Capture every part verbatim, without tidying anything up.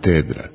Katedra.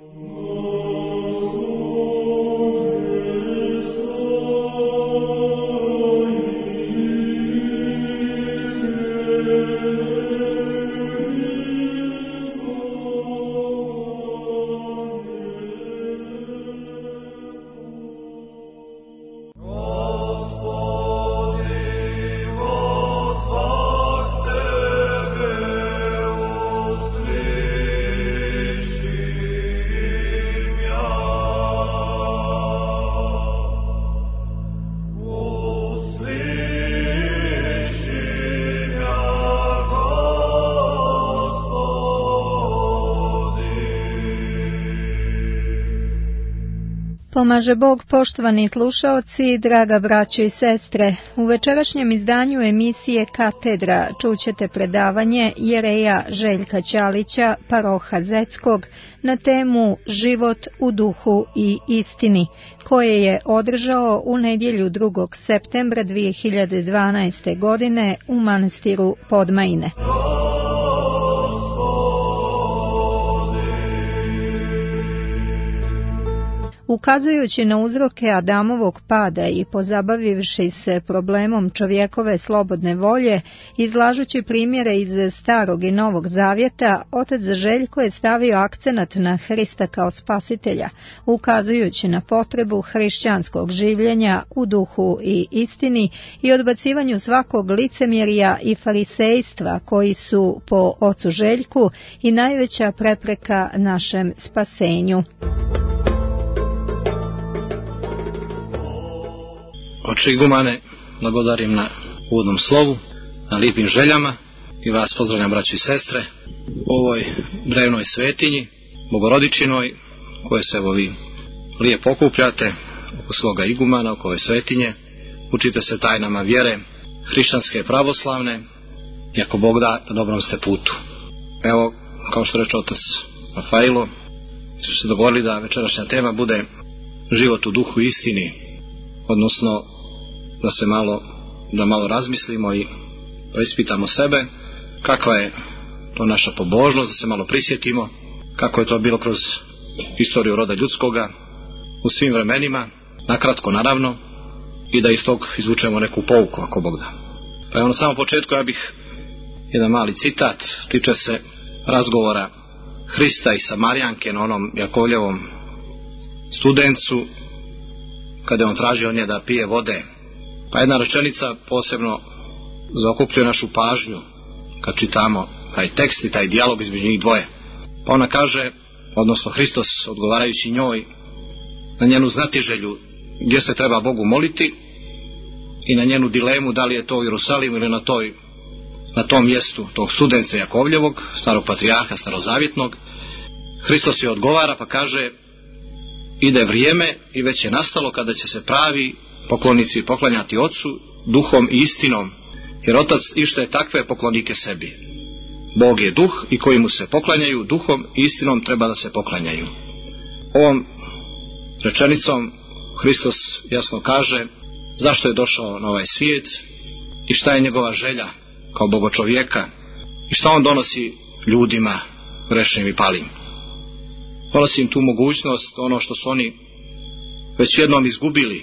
Pomaže Bog, poštovani slušaoci, draga braćo i sestre. U večerašnjem izdanju emisije Katedra čućete predavanje jereja Željka Ćalića, paroha Zeckog, na temu Život u duhu i istini, koje je održao u nedjelju drugog septembra dvije hiljade dvanaeste. godine u manastiru Podmajine. Ukazujući na uzroke Adamovog pada i pozabavivši se problemom čovjekove slobodne volje, izlažući primjere iz Starog i Novog Zavjeta, otac Željko je stavio akcenat na Hrista kao spasitelja, ukazujući na potrebu hrišćanskog življenja u duhu i istini i odbacivanju svakog licemjerja i farisejstva koji su po ocu Željku i najveća prepreka našem spasenju. Oče igumane, blagodarim na uvodnom slovu, na lijepim željama i vas pozdravljam, braći i sestre, u ovoj drevnoj svetinji, Bogorodičinoj, koje se evo vi lijepo okupljate oko svoga igumana, oko ove svetinje, učite se tajnama vjere, hrišćanske, pravoslavne, i ako Bog da, na dobrom ste putu. Evo, kao što reče otac Rafailo, su se dogovorili da večerašnja tema bude život u duhu i istini, odnosno da se malo, da malo razmislimo i preispitamo sebe, kakva je to naša pobožnost, da se malo prisjetimo kako je to bilo kroz istoriju roda ljudskoga u svim vremenima, nakratko naravno, i da iz tog izvučemo neku pouku, ako Bog da. Pa evo na samom početku ja bih jedan mali citat, tiče se razgovora Hrista i Samarijanke na onom Jakovljevom studencu, kada je on tražio od nje da pije vode. Pa jedna rečenica posebno zaokupljuje našu pažnju kad čitamo taj tekst i taj dijalog između njih dvoje. Pa ona kaže, odnosno Hristos odgovarajući njoj na njenu znatiželju gdje se treba Bogu moliti i na njenu dilemu da li je to u Jerusalimu ili na, toj, na tom mjestu tog studenca Jakovljevog, starog patrijarha, starozavjetnog, Hristos joj odgovara pa kaže: ide vrijeme i već je nastalo kada će se pravi poklonici poklanjati Ocu duhom i istinom, jer Otac ište takve poklonike sebi. Bog je duh i koji mu se poklanjaju duhom i istinom treba da se poklanjaju. Ovom rečenicom Hristos jasno kaže zašto je došao na ovaj svijet i šta je njegova želja kao bogočovjeka i šta on donosi ljudima grešnim i palim. Donosi im tu mogućnost, ono što su oni već jednom izgubili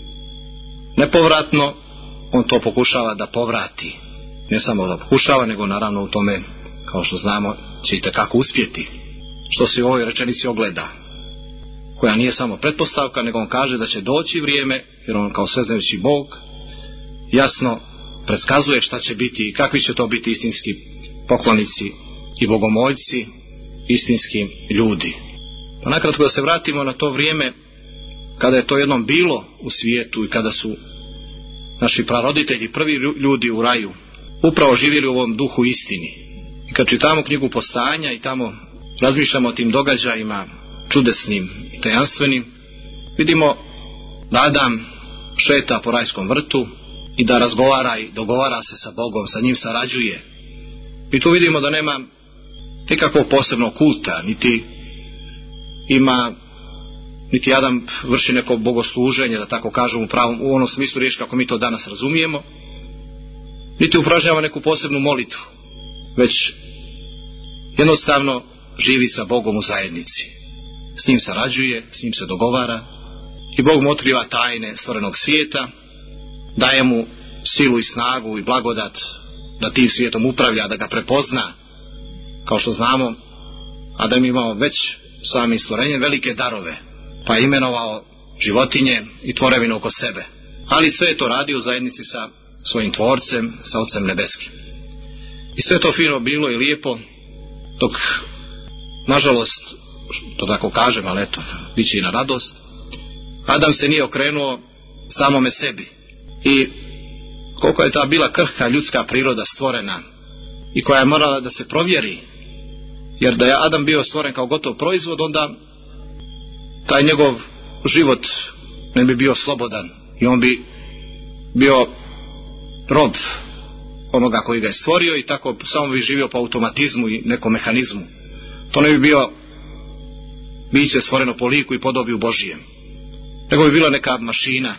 nepovratno, on to pokušava da povrati. Ne samo da pokušava, nego naravno u tome, kao što znamo, će i tekako uspjeti. Što se u ovoj rečenici ogleda, koja nije samo pretpostavka, nego on kaže da će doći vrijeme, jer on kao sveznajući Bog jasno predskazuje šta će biti i kakvi će to biti istinski poklonici i bogomoljci, istinski ljudi. Pa nakratko da se vratimo na to vrijeme kada je to jednom bilo u svijetu i kada su naši praroditelji, prvi ljudi u raju, upravo živjeli u ovom duhu istini. I kad čitamo knjigu Postanja i tamo razmišljamo o tim događajima čudesnim i tajanstvenim, vidimo da Adam šeta po rajskom vrtu i da razgovara i dogovara se sa Bogom, sa njim sarađuje. I tu vidimo da nema nikakvog posebnog kulta, niti ima, niti Adam vrši neko bogosluženje, da tako kažem, u pravom, u onom smislu riječi kako mi to danas razumijemo, niti upražnjava neku posebnu molitvu, već jednostavno živi sa Bogom u zajednici. S njim sarađuje, s njim se dogovara i Bog mu otkriva tajne stvorenog svijeta, daje mu silu i snagu i blagodat da tim svijetom upravlja, da ga prepozna. Kao što znamo, Adam imao već samim stvorenjem velike darove, pa je imenovao životinje i tvorevine oko sebe. Ali sve je to radio u zajednici sa svojim tvorcem, sa Ocem nebeskim. I sve to fino bilo i lijepo, dok, nažalost, to tako kažem, ali eto, bit će i na radost, Adam se nije okrenuo samome sebi. I koliko je ta bila krhka ljudska priroda stvorena i koja je morala da se provjeri, jer da je Adam bio stvoren kao gotov proizvod, onda taj njegov život ne bi bio slobodan i on bi bio rob onoga koji ga je stvorio i tako samo bi živio po automatizmu i nekom mehanizmu. To ne bi bio biće stvoreno po liku i podobiju Božijem, nego bi bila neka mašina,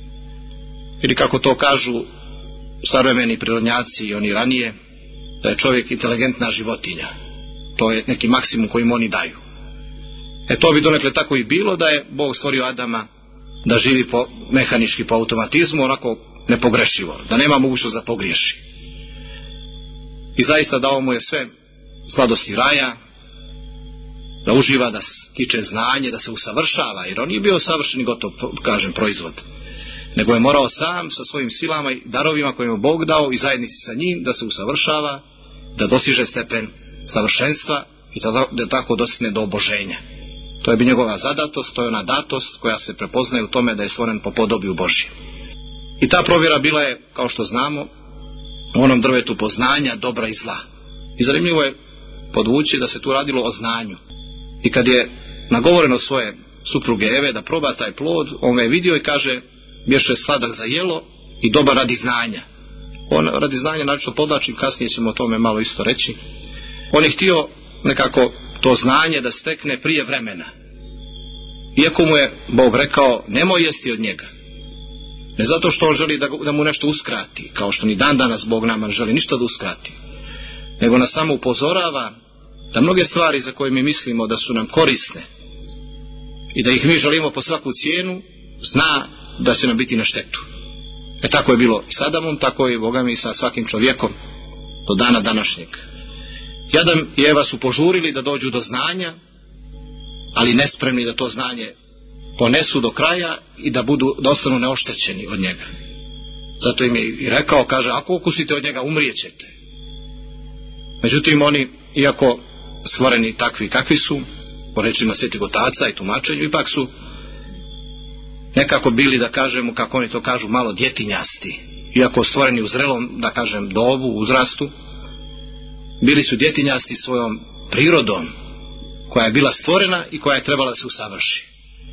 ili kako to kažu savremeni prirodnjaci i oni ranije, da je čovjek inteligentna životinja. To je neki maksimum koji im oni daju. E to bi donekle tako i bilo da je Bog stvorio Adama da živi po mehanički, po automatizmu, onako nepogrešivo, da nema mogućnost da pogriješi. I zaista dao mu je sve sladosti raja, da uživa, da stiče znanje, da se usavršava, jer on nije bio savršeni gotov, kažem, proizvod, nego je morao sam sa svojim silama i darovima koje mu Bog dao i zajednici sa njim da se usavršava, da dostiže stepen savršenstva i da tako dostigne do oboženja. To je bi njegova zadatost, to je ona datost koja se prepoznaje u tome da je stvoren po podobiju Božjem. I ta provjera bila je, kao što znamo, u onom drvetu poznanja dobra i zla. I zanimljivo je podvući da se tu radilo o znanju. I kad je nagovoreno svoje supruge Eve da proba taj plod, on ga je vidio i kaže, bješe sladak za jelo i dobar radi znanja. On radi znanja, naročito podlačim, kasnije ćemo o tome malo isto reći. On je htio nekako to znanje da stekne prije vremena. Iako mu je Bog rekao, nemoj jesti od njega. Ne zato što on želi da, da mu nešto uskrati, kao što ni dan danas Bog nama želi ništa da uskrati, nego nas samo upozorava da mnoge stvari za koje mi mislimo da su nam korisne i da ih mi želimo po svaku cijenu, zna da će nam biti na štetu. E tako je bilo i s Adamom, tako je Boga mi sa svakim čovjekom do dana današnjeg. I Adam i Eva su požurili da dođu do znanja, ali nespremni da to znanje ponesu do kraja i da budu, da ostanu neoštećeni od njega. Zato im je i rekao, kaže, ako okusite od njega, umrijećete. Međutim, oni, iako stvoreni takvi kakvi su, po rečima Svetog Otaca i tumačenju, ipak su nekako bili, da kažemo, kako oni to kažu, malo djetinjasti. Iako stvoreni u zrelom, da kažem, dobu, uzrastu, bili su djetinjasti svojom prirodom, koja je bila stvorena i koja je trebala da se usavrši.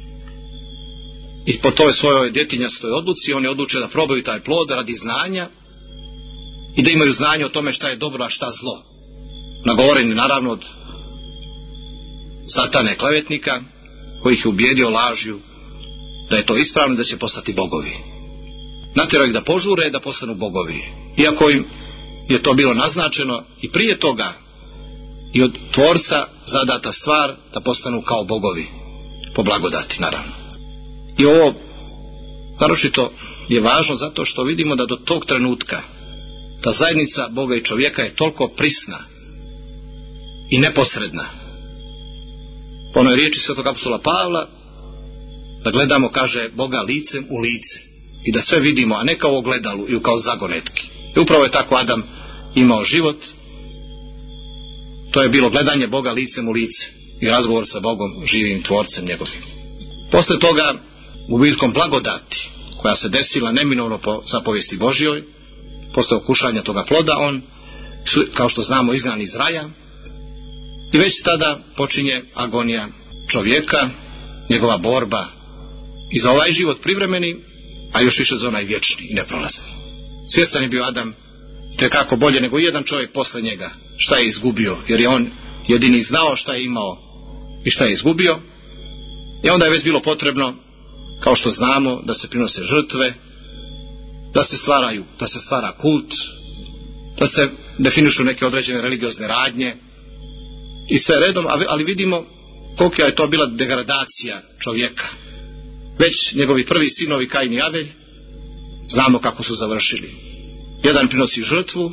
I po toj svojoj djetinjastoj odluci oni odluče da probaju taj plod radi znanja i da imaju znanje o tome šta je dobro, a šta zlo. Nagovoreni naravno od satane klevetnika, koji ih je ubijedio lažju da je to ispravno i da će postati bogovi. Natjerao ih da požure da postanu bogovi. Iako im je to bilo naznačeno i prije toga i od Tvorca zadata stvar da postanu kao bogovi, po blagodati naravno. I ovo naročito je važno zato što vidimo da do tog trenutka ta zajednica Boga i čovjeka je toliko prisna i neposredna. Po onoj riječi svetog apostola Pavla, da gledamo, kaže, Boga licem u lice i da sve vidimo, a ne kao u ogledalu i kao zagonetki. I upravo je tako Adam imao život. To je bilo gledanje Boga licem u lice i razgovor sa Bogom, živim Tvorcem njegovim. Posle toga, gubitkom blagodati koja se desila neminovno po zapovijesti Božjoj, posle okušanja toga ploda, on, kao što znamo, izgnan iz raja i već tada počinje agonija čovjeka, njegova borba i za ovaj život privremeni, a još više za onaj vječni i neprolazni. Svjestan je bio Adam tekako bolje nego jedan čovjek posle njega šta je izgubio, jer je on jedini znao šta je imao i šta je izgubio. I onda je već bilo potrebno, kao što znamo, da se prinose žrtve, da se stvaraju, da se stvara kult, da se definišu neke određene religiozne radnje, i sve redom, ali vidimo koliko je to bila degradacija čovjeka. Već njegovi prvi sinovi Kain i Abel, znamo kako su završili. Jedan prinosi žrtvu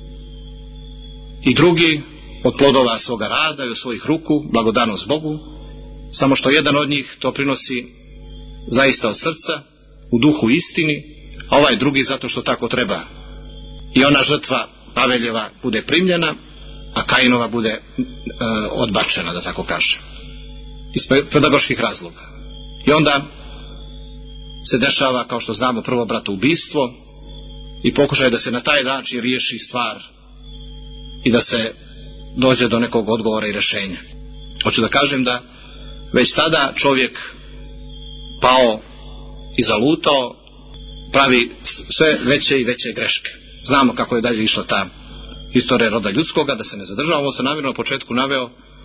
i drugi od plodova svoga rada i od svojih ruku, blagodanost Bogu, samo što jedan od njih to prinosi zaista od srca, u duhu istini, a ovaj drugi zato što tako treba. I ona žrtva Abeljeva bude primljena, a Kainova bude e, odbačena, da tako kažem, iz pedagoških razloga. I onda se dešava, kao što znamo, prvo bratoubistvo i pokušaj da se na taj način riješi stvar i da se dođe do nekog odgovora i rješenja. Hoću da kažem da već tada čovjek pao i zalutao, pravi sve veće i veće greške. Znamo kako je dalje išla ta istorija roda ljudskoga, da se ne zadržavamo. Ovo sam namjerno na početku naveo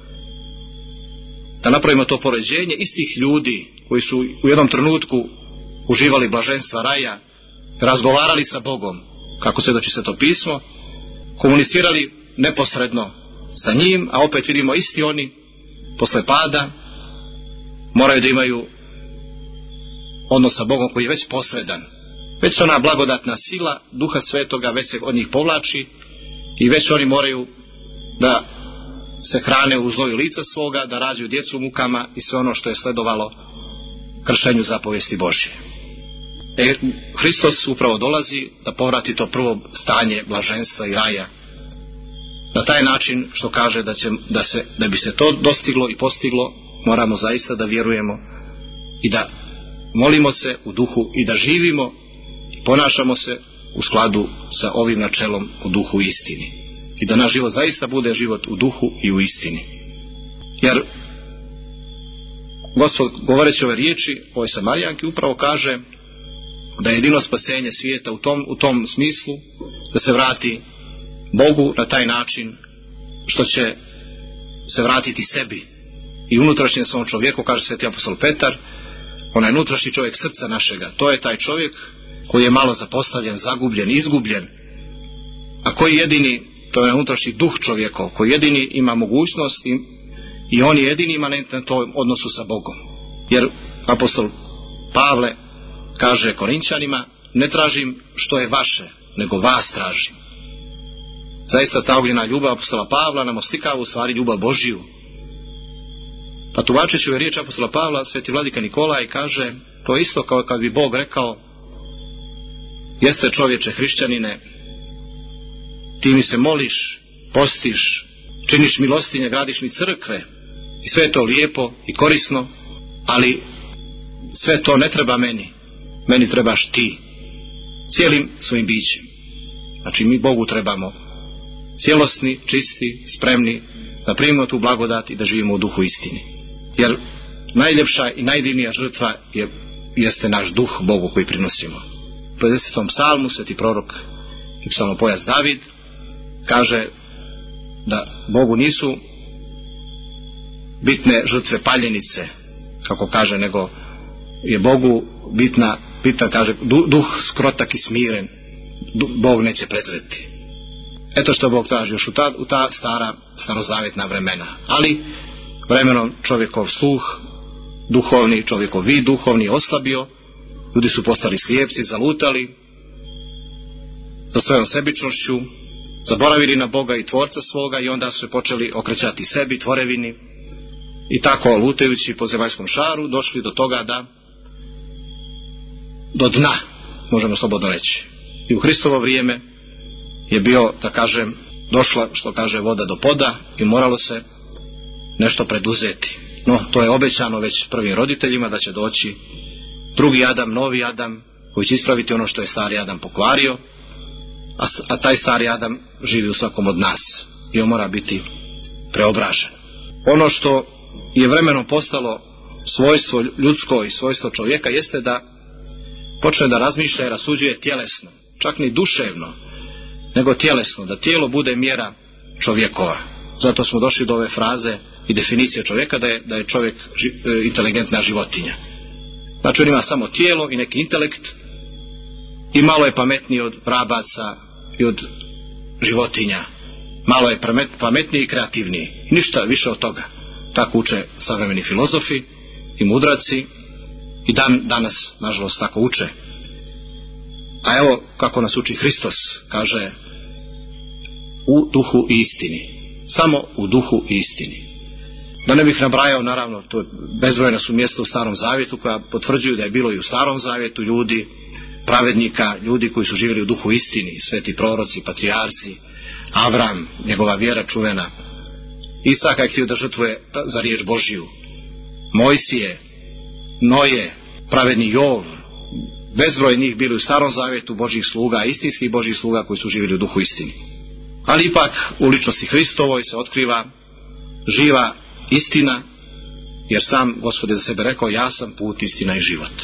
da napravimo to poređenje istih ljudi koji su u jednom trenutku uživali blaženstva raja, razgovarali sa Bogom, kako svjedoči Sveto pismo, komunicirali neposredno sa njim, a opet vidimo isti oni posle pada moraju da imaju odnos sa Bogom koji je već posredan. Već ona blagodatna sila Duha Svetoga već se od njih povlači i već oni moraju da se hrane u zloju lica svoga, da rađaju djecu u mukama i sve ono što je sledovalo kršenju zapovesti Božje. E, Hristos upravo dolazi da povrati to prvo stanje blaženstva i raja. Na taj način što kaže da, će, da, se, da bi se to dostiglo i postiglo, moramo zaista da vjerujemo i da molimo se u duhu i da živimo i ponašamo se u skladu sa ovim načelom u duhu i istini. I da naš život zaista bude život u duhu i u istini. Jer Gospod, govoreći ove riječi ovoj Samarijanki, upravo kaže da je jedino spasenje svijeta u tom, u tom smislu da se vrati Bogu na taj način što će se vratiti sebi i unutrašnjem svom čovjeku, kaže sveti apostol Petar, onaj unutrašnji čovjek srca našega, to je taj čovjek koji je malo zapostavljen, zagubljen, izgubljen, a koji jedini, to je unutrašnji duh čovjekov, koji jedini ima mogućnost i, i on je jedini imanent na tom odnosu sa Bogom. Jer apostol Pavle kaže Korinćanima, ne tražim što je vaše, nego vas tražim. Zaista ta ognjena ljubav apostola Pavla nam oslikava u stvari ljubav Božiju. Pa tumačeći ove riječi apostola Pavla, sveti vladika Nikolaj kaže, to je isto kao kad bi Bog rekao, jeste čovječe hrišćanine, ti mi se moliš, postiš, činiš milostinje, gradiš mi crkve i sve je to lijepo i korisno, ali sve to ne treba meni, meni trebaš ti, cijelim svojim bićem. Znači mi Bogu trebamo cijelosni, čisti, spremni da primimo tu blagodat i da živimo u duhu istini. Jer najljepša i najdivnija žrtva je, jeste naš duh Bogu koji prinosimo. U pedesetom psalmu sveti prorok i psalmopojac David kaže da Bogu nisu bitne žrtve paljenice, kako kaže, nego je Bogu bitna, bitna kaže, duh skrotak i smiren, Bog neće prezreti. Eto što Bog traži još u ta, u ta stara starozavjetna vremena. Ali vremenom čovjekov sluh duhovni, čovjekov vid duhovni oslabio, ljudi su postali slijepci, zalutali za svojom sebičnošću, zaboravili na Boga i Tvorca svoga i onda su se počeli okrećati sebi, tvorevini i tako lutajući po zemaljskom šaru došli do toga da do dna, možemo slobodno reći. I u Hristovo vrijeme je bio, da kažem, došla, što kaže, voda do poda i moralo se nešto preduzeti. No, to je obećano već prvim roditeljima da će doći drugi Adam, novi Adam, koji će ispraviti ono što je stari Adam pokvario, a, a taj stari Adam živi u svakom od nas i on mora biti preobražen. Ono što je vremenom postalo svojstvo ljudsko i svojstvo čovjeka jeste da počne da razmišlja i rasuđuje tjelesno, čak ni duševno, nego tjelesno, da tijelo bude mjera čovjekova. Zato smo došli do ove fraze i definicije čovjeka da je, da je čovjek ži, e, inteligentna životinja. Znači on ima samo tijelo i neki intelekt i malo je pametniji od vrabaca i od životinja. malo je pametniji i kreativniji. Ništa više od toga. Tako uče savremeni filozofi i mudraci i dan, danas, nažalost, tako uče. A evo kako nas uči Hristos, kaže u duhu i istini. Samo u duhu i istini. Da ne bih nabrajao, naravno, to bezbrojna su mjesta u Starom Zavjetu koja potvrđuju da je bilo i u Starom Zavjetu ljudi, pravednika, ljudi koji su živjeli u duhu istini, sveti proroci, patrijarci, Avram, njegova vjera čuvena, Isaka je htio da žrtvuje za riječ Božju, Mojsije, Noje, pravedni Jov, bezbroj njih bili u Starom Zavjetu Božjih sluga, istinskih Božjih sluga koji su živjeli u duhu istini. Ali ipak u ličnosti Hristovoj se otkriva živa istina, jer sam Gospod je za sebe rekao: ja sam put, istina i život.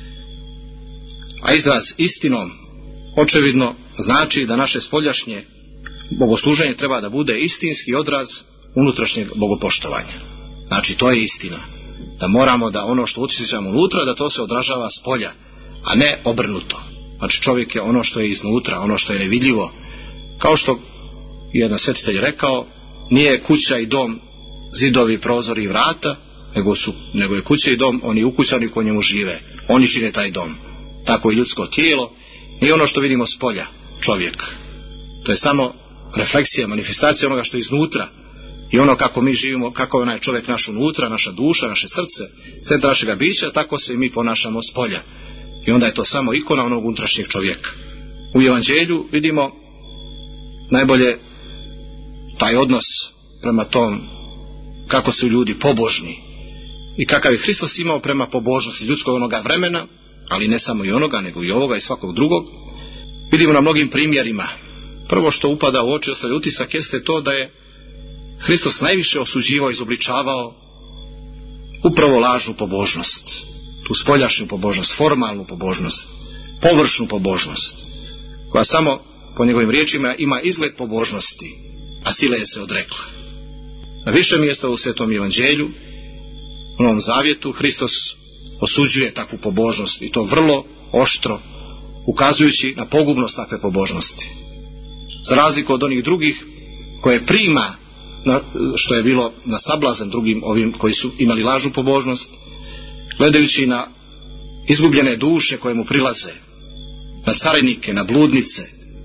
A izraz istinom očevidno znači da naše spoljašnje bogosluženje treba da bude istinski odraz unutrašnjeg bogopoštovanja. Znači, to je istina. Da moramo da ono što utječemo unutra, da to se odražava s polja, a ne obrnuto. Znači, čovjek je ono što je iznutra, ono što je nevidljivo. Kao što jedan svetitelj rekao, nije kuća i dom zidovi, prozori i vrata, nego, su, nego je kuća i dom oni ukućani koji njemu žive. Oni čine taj dom. Tako i ljudsko tijelo nije ono što vidimo s polja, čovjek. To je samo refleksija, manifestacija onoga što je iznutra. I ono kako mi živimo, kako je onaj čovjek naš unutra, naša duša, naše srce, centar našega bića, tako se i mi ponašamo s polja. I onda je to samo ikona onog unutrašnjeg čovjeka. U Evanđelju vidimo najbolje taj odnos prema tom kako su ljudi pobožni i kakav je Hristos imao prema pobožnosti ljudskog onoga vremena, ali ne samo i onoga, nego i ovoga i svakog drugog. Vidimo na mnogim primjerima. Prvo što upada u oči, ostavlja utisak, jeste to da je Hristos najviše osuđivao, izobličavao upravo lažnu pobožnost, tu spoljašnju pobožnost, formalnu pobožnost, površnu pobožnost, koja samo po njegovim riječima ima izgled pobožnosti, a sile je se odrekla. Na više mjesta u Svetom Evanđelju, u Novom Zavjetu, Hristos osuđuje takvu pobožnost, i to vrlo oštro, ukazujući na pogubnost takve pobožnosti. Za razliku od onih drugih koje prima, na, što je bilo na sablazan drugim ovim koji su imali lažnu pobožnost, gledajući na izgubljene duše koje mu prilaze, na carinike, na bludnice,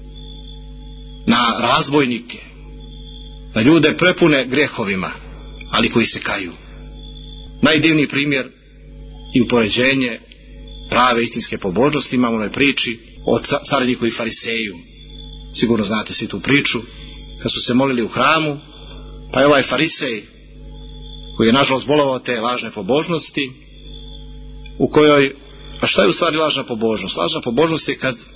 na razbojnike, na ljude prepune grijehovima, ali koji se kaju. Najdivniji primjer i upoređenje prave istinske pobožnosti imamo u onoj priči o cariniku i fariseju. Sigurno znate svi tu priču, kad su se molili u hramu, pa je ovaj farisej, koji je nažalost bolovao te lažne pobožnosti, u kojoj, a šta je u stvari lažna pobožnost? Lažna pobožnost je kad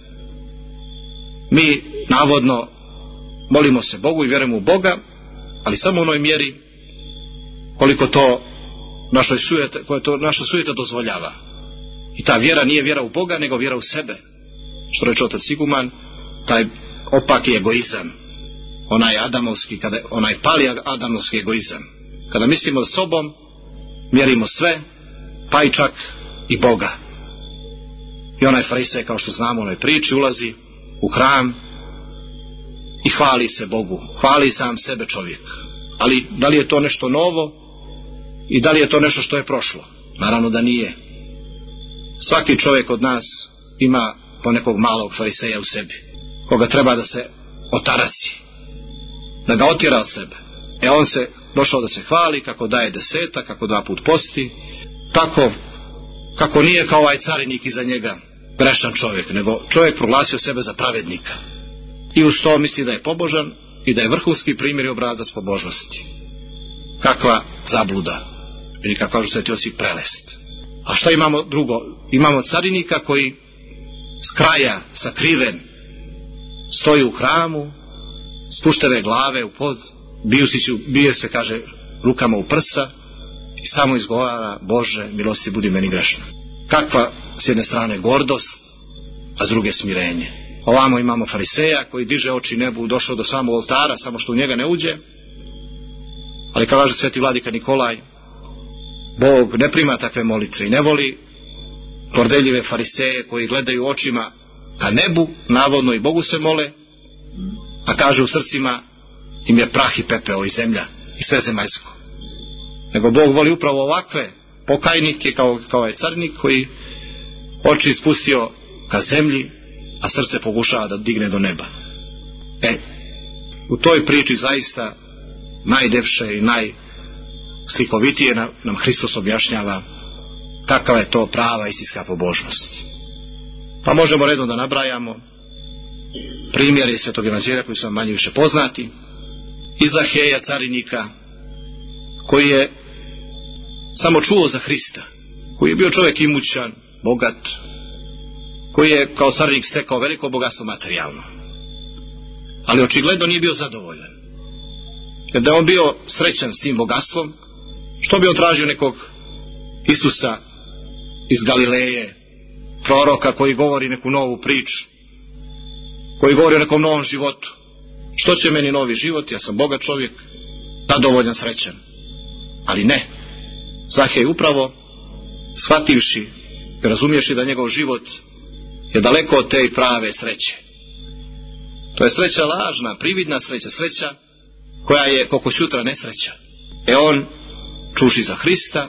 mi navodno molimo se Bogu i vjerujemo u Boga, ali samo u onoj mjeri koliko to našoj sujeta, koje to naša sujeta dozvoljava. I ta vjera nije vjera u Boga, nego vjera u sebe. Što reče otac Siguman, taj opaki egoizam, onaj adamovski, kada, onaj pali adamovski egoizam. Kada mislimo s sobom, mjerimo sve, pa i čak i Boga. I onaj farisej, kao što znamo u onoj priči, ulazi u hram i hvali se Bogu, hvali sam sebe čovjek. Ali da li je to nešto novo i da li je to nešto što je prošlo? Naravno da nije. Svaki čovjek od nas ima ponekog malog fariseja u sebi, koga treba da se otarasi, da ga otjera od sebe. E on se došao da se hvali kako daje deseta, kako dva put posti, tako kako nije kao ovaj carinik iza njega grešan čovjek, nego čovjek proglasio sebe za pravednika. I uz to misli da je pobožan i da je vrhunski primjer i obrazac pobožnosti. Kakva zabluda, ili kako kažu Sveti Josip, prelest. A šta imamo drugo? Imamo carinika koji s kraja, sakriven, stoji u hramu, spuštene glave u pod, bije se, kaže, rukama u prsa i samo izgovara: Bože, milosti budi meni grešna. Kakva s jedne strane gordost, a s druge smirenje. Ovamo imamo fariseja koji diže oči nebu, došao do samog oltara, samo što u njega ne uđe. Ali kao kaže sveti vladika Nikolaj, Bog ne prima takve molitve i ne voli gordeljive fariseje koji gledaju očima ka nebu, navodno i Bogu se mole, a kaže u srcima: im je prah i pepeo i zemlja i sve zemaljsko. Nego Bog voli upravo ovakve pokajnike kao, kao ovaj carinik koji oči ispustio ka zemlji, a srce pokušava da digne do neba. E, u toj priči zaista najdepše i najslikovitije nam Hristos objašnjava kakva je to prava istinska pobožnost. Pa možemo redom da nabrajamo primjere iz Svetog Evanđelja koji su vam manje više poznati. Iz Zaheja carinika, koji je samo čuo za Hrista, koji je bio čovjek imućan, bogat, koji je kao carinik stekao veliko bogatstvo materijalno, ali očigledno nije bio zadovoljan. Jer da je on bio srećan s tim bogatstvom, što bi on tražio nekog Isusa iz Galileje, proroka koji govori neku novu priču, koji govori o nekom novom životu? Što će meni novi život, ja sam bogat čovjek, zadovoljan, srećan. Ali ne, Zahej upravo shvativši i razumjevši da njegov život je daleko od te prave sreće. To je sreća lažna, prividna sreća, sreća koja je koliko sutra nesreća. E on, čuši za Hrista,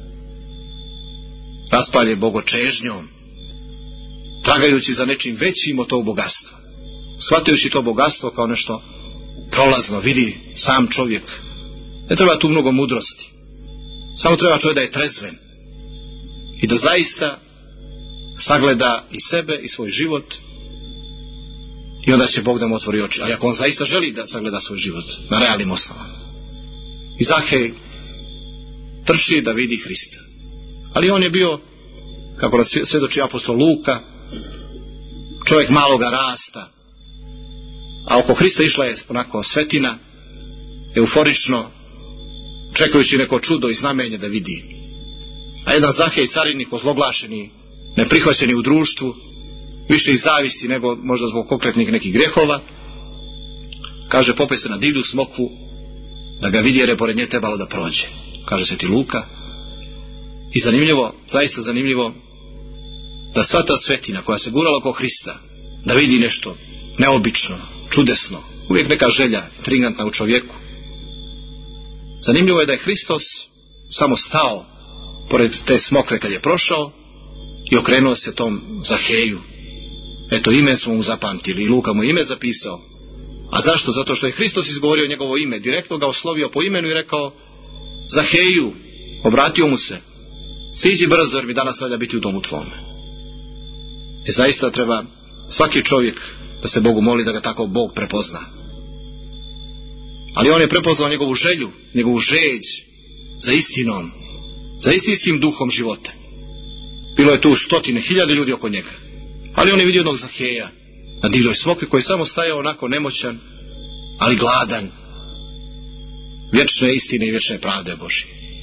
raspalje bogočežnjom, tragajući za nečim većim od tog bogatstva, shvatajući to bogatstvo kao nešto prolazno, vidi sam čovjek. Ne treba tu mnogo mudrosti, samo treba čovjek da je trezven i da zaista sagleda i sebe i svoj život, i onda će Bog da mu otvori oči. Ali ako on zaista želi da sagleda svoj život na realnim osnovama. I Zahej trči da vidi Hrista. Ali on je bio, kako nas svjedoči apostol Luka, čovjek maloga rasta, a oko Hrista išla je onako svetina, euforično, čekajući neko čudo i znamenje da vidi. A jedan Zahej carinik, ozloglašeni, neprihvaćeni u društvu, više iz zavisti nego možda zbog konkretnih nekih grehova, kaže, popej se na divlju smokvu da ga vidi jer je pored nje trebalo da prođe, kaže sveti Luka. I zanimljivo, zaista zanimljivo, da sva ta svetina koja se gurala oko Hrista, da vidi nešto neobično, čudesno, uvijek neka želja intrigantna u čovjeku. Zanimljivo je da je Hristos samo stao pored te smokve kad je prošao i okrenuo se tom Zaheju. Eto, ime smo mu zapamtili i Luka mu ime zapisao. A zašto? Zato što je Hristos izgovorio njegovo ime, direktno ga oslovio po imenu i rekao: Zaheju, obratio mu se, siđi brzo jer mi danas valja biti u domu tvome. I zaista treba svaki čovjek da se Bogu moli da ga tako Bog prepozna. Ali on je prepoznao njegovu želju, njegovu žeđ za istinom, za istinskim duhom života. Bilo je tu stotine, hiljade ljudi oko njega, ali on je vidio jednog Zaheja na divljoj smokvi koji je samo stajao onako nemoćan, ali gladan vječne istine i vječne pravde Božje.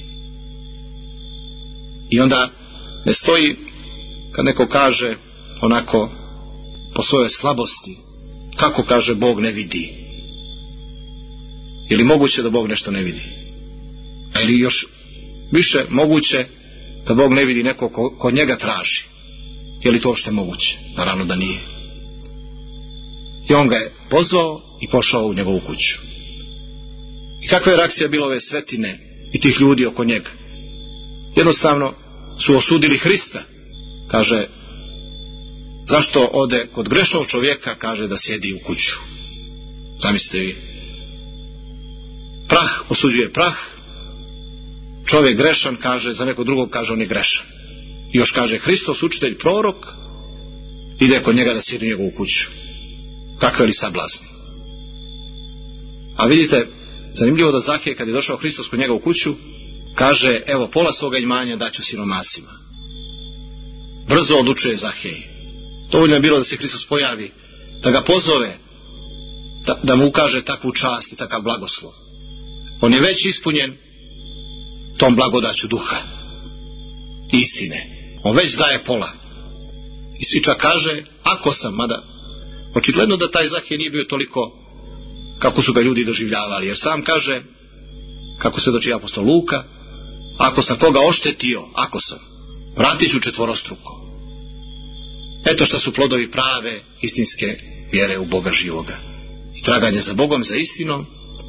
I onda ne stoji kad neko kaže onako po svojoj slabosti, kako kaže Bog ne vidi. Je li moguće da Bog nešto ne vidi? A ili još više moguće da Bog ne vidi neko ko, ko njega traži? Je li to uopšte moguće? Naravno da nije. I on ga je pozvao i pošao u njegovu kuću. I kakva je reakcija bila ove svetine i tih ljudi oko njega? Jednostavno su osudili Hrista. Kaže, zašto ode kod grešnog čovjeka, kaže, da sjedi u kuću? Zamislite vi. Prah osuđuje prah, čovjek grešan, kaže, za nekog drugog kaže on je grešan. I još kaže, Hristos, učitelj, prorok, ide kod njega da sjedi u njegovu kuću. Kakve li sablazni. A vidite, zanimljivo da Zahej, kad je došao Hristos kod njega u kuću, kaže, evo, pola svoga imanja daću siromasima. Brzo odlučuje Zahej. Dovoljno je bilo da se Hristos pojavi, da ga pozove, da, da mu ukaže takvu čast i takav blagoslov. On je već ispunjen tom blagodaću duha, istine. On već daje pola. I svi čak kaže, ako sam, mada očigledno da taj Zahej nije bio toliko kako su ga ljudi doživljavali, jer sam kaže, kako se doči apostol Luka, ako sam koga oštetio, ako sam, vratit ću četvorostruko. Eto šta su plodovi prave istinske vjere u Boga živoga i traganje za Bogom, za istinom,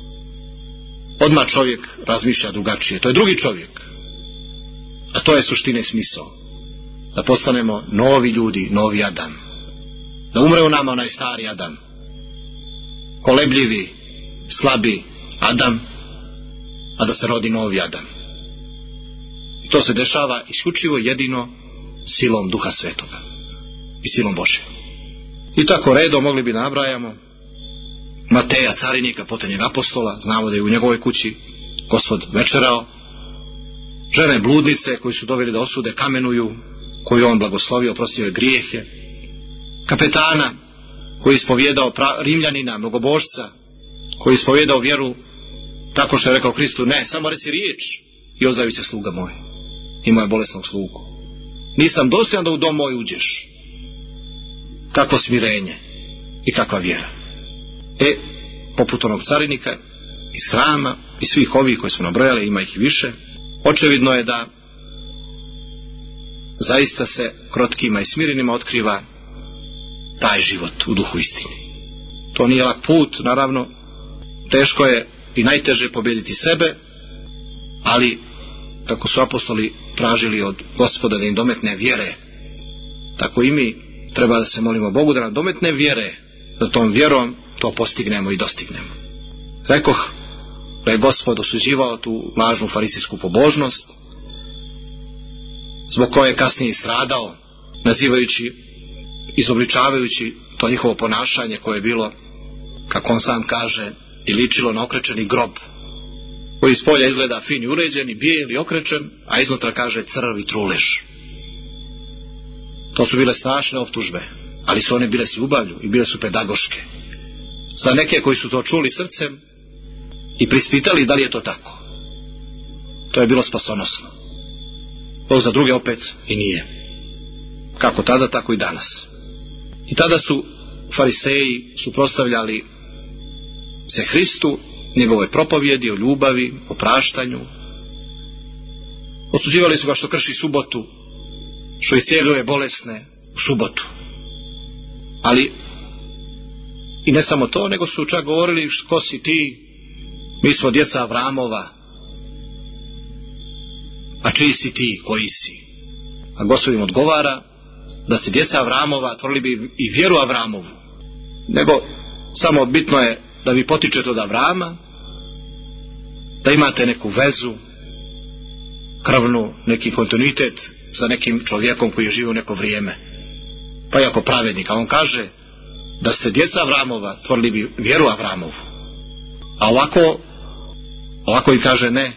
odmah čovjek razmišlja drugačije. To je drugi čovjek. A to je suština i smisao. Da postanemo novi ljudi, novi Adam. Da umre u nama onaj stari Adam. Kolebljivi, slabi Adam, a da se rodi novi Adam. I to se dešava isključivo jedino silom Duha Svetoga i silom Božje. I tako redom mogli bi nabrajamo Mateja, carinika, potonjeg apostola, znamo da je u njegovoj kući Gospod večerao, žene bludnice koji su doveli da osude, kamenuju, koju on blagoslovio, oprostio je grijehe, kapetana koji je ispovjedao pra, Rimljanina, mnogobožca, koji je ispovjedao vjeru tako što je rekao Hristu, ne, samo reci riječ i ozdravi se sluga moj, imao je bolesnog slugu. Nisam dostojan da u dom moj uđeš. Kakvo smirenje i kakva vjera. E, poput onog carinika iz hrama i svih ovih koji smo nabrojali, ima ih i više, očevidno je da zaista se krotkima i smirenima otkriva taj život u duhu istine. To nije lak put, naravno, teško je i najteže pobijediti sebe, ali kako su apostoli tražili od Gospoda da im dometne vjere, tako i mi treba da se molimo Bogu da nam dometne vjere, da tom vjerom to postignemo i dostignemo. Rekoh da je Gospod osuđivao tu lažnu farisijsku pobožnost, zbog koje je kasnije stradao, nazivajući, izobličavajući to njihovo ponašanje koje je bilo, kako on sam kaže, i ličilo na okrečeni grob, koji iz polja izgleda fin i uređen i bijel i okrečen, a iznutra kaže crv i trulež. To su bile strašne optužbe, ali su one bile s ljubavlju i bile su pedagoške. Za neke koji su to čuli srcem i prispitali da li je to tako. To je bilo spasonosno. To za druge opet i nije. Kako tada, tako i danas. I tada su fariseji suprotstavljali se Hristu, njegovoj propovjedi o ljubavi, o praštanju. Osuđivali su ga što krši subotu, što iscijeljuje bolesne u subotu. Ali i ne samo to, nego su čak govorili, ko si ti, mi smo djeca Avramova, a čiji si ti, koji si? A Gospod im odgovara da se djeca Avramova tvorili bi i vjeru Avramovu, nego samo bitno je da vi potičete od Avrama, da imate neku vezu krvnu, neki kontinuitet sa nekim čovjekom koji je živio neko vrijeme, pa i ako pravednik. A on kaže da ste djeca Avramova, tvorili bi vjeru Avramovu. A ovako ovako im kaže ne,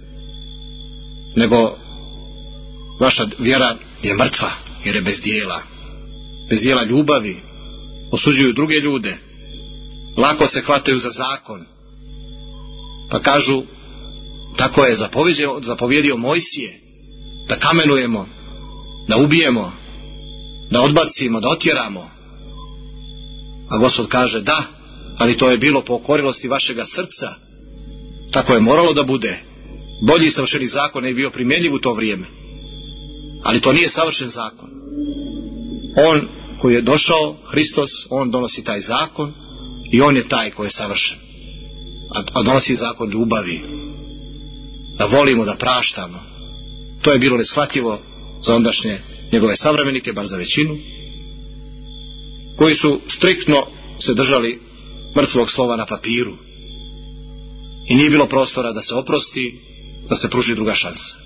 nego vaša vjera je mrtva jer je bez dijela, bez dijela ljubavi. Osuđuju druge ljude, lako se hvataju za zakon, pa kažu tako je zapovjedio, zapovjedio Mojsije da kamenujemo, da ubijemo, da odbacimo, da otjeramo. A Gospod kaže da, ali to je bilo po okorilosti vašega srca, tako je moralo da bude. Bolji savršeni zakon ne bi bio primjenjiv u to vrijeme, ali to nije savršen zakon. On koji je došao, Hristos, on donosi taj zakon i on je taj koji je savršen, a, a donosi zakon ljubavi, da volimo, da praštamo. To je bilo neshvatljivo za ondašnje njegove savremenike, bar za većinu, koji su striktno se držali mrtvog slova na papiru i nije bilo prostora da se oprosti, da se pruži druga šansa.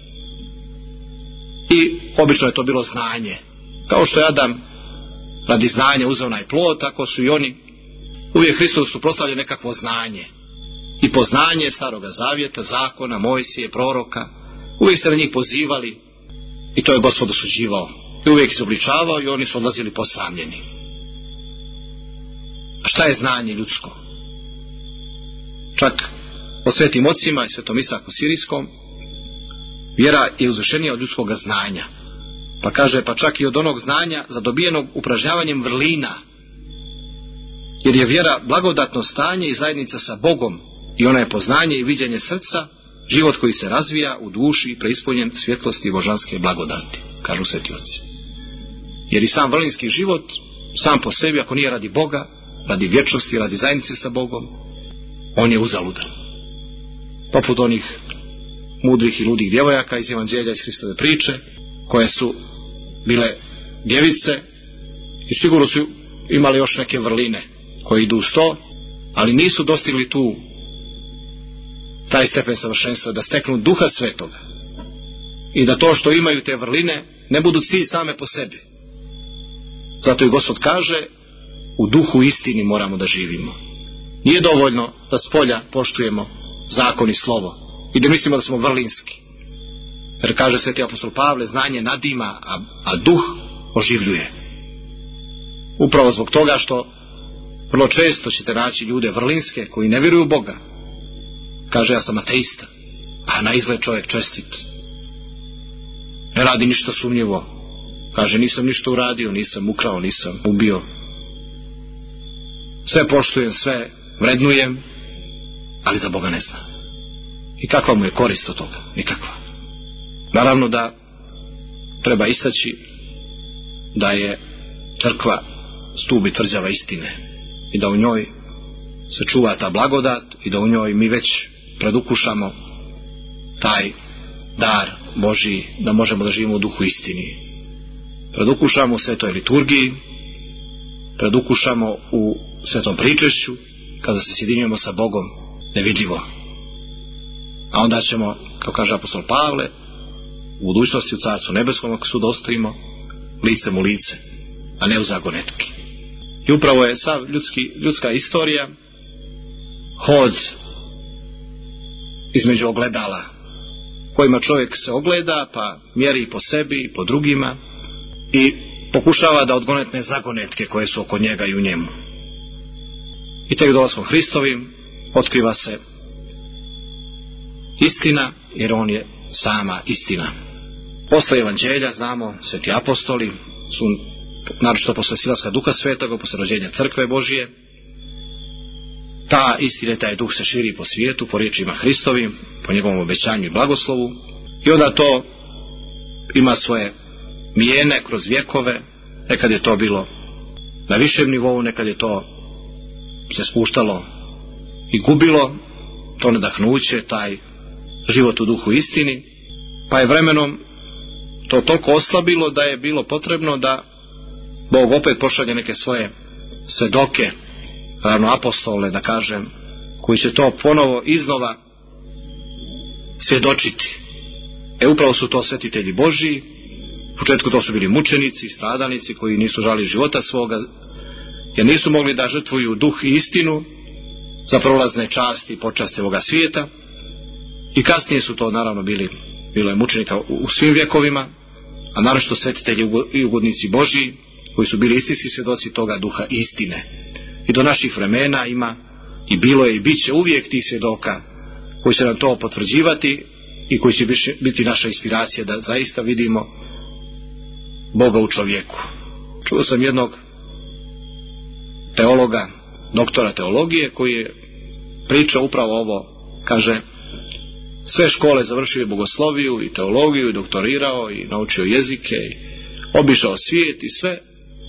I obično je to bilo znanje. Kao što je Adam radi znanja uzeo onaj plod, tako su i oni uvijek Hristos suprotstavljali nekakvo znanje i poznanje Staroga Zavjeta, zakona, Mojsije, proroka. Uvijek se na njih pozivali i to je Gospod osuđivao i uvijek izobličavao i oni su odlazili posramljeni. A šta je znanje ljudsko? Čak po svetim ocima i svetom Isaku Sirijskom vjera je uzvišenija od ljudskog znanja. Pa kaže, pa čak i od onog znanja zadobijenog upražnjavanjem vrlina, jer je vjera blagodatno stanje i zajednica sa Bogom i ona je poznanje i viđenje srca, život koji se razvija u duši preispunjen svjetlosti božanske blagodati, kažu sveti oci. Jer i sam vrlinski život sam po sebi, ako nije radi Boga, radi vječnosti, radi zajednice sa Bogom, on je uzaludan. poput onih mudrih i ludih djevojaka iz Evanđelja, iz Hristove priče, koje su bile djevice i sigurno su imali još neke vrline koje idu uz to, ali nisu dostigli tu taj stepen savršenstva da steknu Duha Svetoga i da to što imaju te vrline ne budu cilj same po sebi. Zato i Gospod kaže, u duhu istini moramo da živimo. Nije dovoljno da s polja poštujemo zakon i slovo i da mislimo da smo vrlinski. Jer kaže sveti apostol Pavle, znanje nadima, a, a duh oživljuje. Upravo zbog toga što vrlo često ćete naći ljude vrlinske koji ne vjeruju u Boga. Kaže, ja sam ateista, a na izgled čovjek čestit. Ne radi ništa sumnjivo. Kaže, nisam ništa uradio, nisam ukrao, nisam ubio. Sve poštujem, sve vrednujem, ali za Boga ne zna. I kakva mu je korist od toga? Nikakva. Naravno da treba istaći da je crkva stup i tvrđava istine i da u njoj se čuva ta blagodat i da u njoj mi već predukušamo taj dar Božji, da možemo da živimo u duhu istini. Predukušamo u svetoj liturgiji, predukušamo u svetom pričešću, kada se sjedinjujemo sa Bogom nevidljivo. A onda ćemo, kao kaže apostol Pavle, u budućnosti u Carstvu nebeskom, ako su dostojimo, licem u lice, a ne u zagonetki. I upravo je sav ljudski, ljudska istorija hod između ogledala kojima čovjek se ogleda, pa mjeri po sebi i po drugima i pokušava da odgonetne zagonetke koje su oko njega i u njemu. I tek dolaskom Hristovim otkriva se istina, jer on je sama istina. Posle Evanđelja, znamo, sveti apostoli su, naročito posle silaska Duha Svetoga, posle rođenja Crkve Božije, ta istina, taj duh se širi po svijetu, po riječima Hristovim, po njegovom obećanju i blagoslovu, i onda to ima svoje mijene kroz vjekove. Nekad je to bilo na višem nivou, nekad je to se spuštalo i gubilo to nadahnuće, taj život u duhu istini, pa je vremenom to toliko oslabilo da je bilo potrebno da Bog opet pošalje neke svoje svedoke, ravno apostole, da kažem, koji će to ponovo iznova svjedočiti. E upravo su to svetitelji Božji. U početku to su bili mučenici, stradalnici koji nisu žali života svoga, jer nisu mogli da žrtvuju duh i istinu za prolazne časti i počasti ovoga svijeta. I kasnije su to naravno bili, bilo je mučenika u, u svim vjekovima, a naročito svetitelji i ugodnici Božji koji su bili istinski svjedoci toga duha istine. I do naših vremena ima i bilo je i bit će uvijek tih svjedoka koji će nam to potvrđivati i koji će biti naša inspiracija da zaista vidimo Boga u čovjeku. Čuo sam jednog teologa, doktora teologije, koji je pričao upravo ovo. Kaže, sve škole završio je bogosloviju i teologiju i doktorirao i naučio jezike i obišao svijet i sve,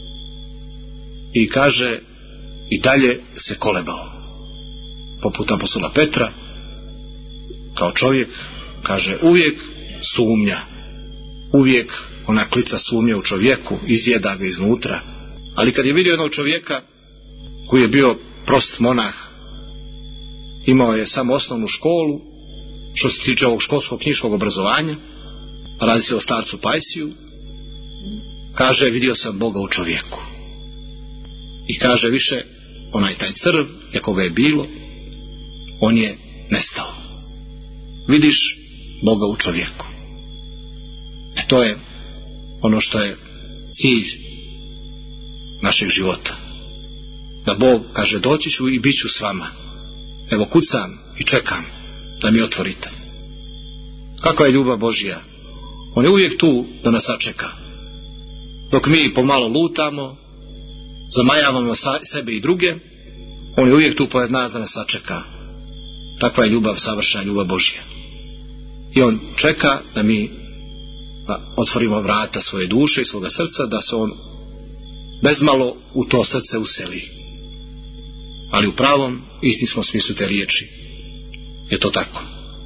i kaže, i dalje se kolebao poput apostola Petra. Kao čovjek, kaže, uvijek sumnja, uvijek ona klica sumnje u čovjeku, izjeda ga iznutra. Ali kad je vidio jednog čovjeka koji je bio prost monah, imao je samo osnovnu školu što se tiče ovog školskog knjiškog obrazovanja, radi se o starcu Pajsiju, kaže, vidio sam Boga u čovjeku. I kaže, više onaj taj crv, jakoga je bilo, on je nestao. Vidiš Boga u čovjeku. E to je ono što je cilj našeg života. Da Bog kaže, doći ću i bit ću s vama. Evo, kucam i čekam da mi otvorite. Kakva je ljubav Božja? On je uvijek tu da nas sačeka. Dok mi pomalo lutamo, zamajavamo sebe i druge, on je uvijek tu pored nas da nas sačeka. Takva je ljubav, savršena ljubav Božja. I on čeka da mi otvorimo vrata svoje duše i svoga srca, da se on bezmalo u to srce useli. Ali u pravom istinskom smislu te riječi je to tako.